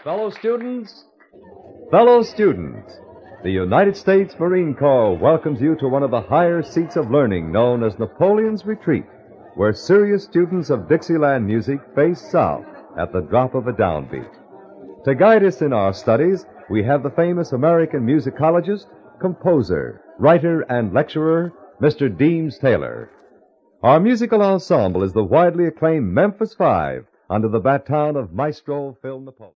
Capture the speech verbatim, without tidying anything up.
Fellow students, fellow students, the United States Marine Corps welcomes you to one of the higher seats of learning known as Napoleon's Retreat, where serious students of Dixieland music face south at the drop of a downbeat. To guide us in our studies, we have the famous American musicologist, composer, writer, and lecturer, Mister Deems Taylor. Our musical ensemble is the widely acclaimed Memphis Five under the baton of Maestro Phil Napoleon.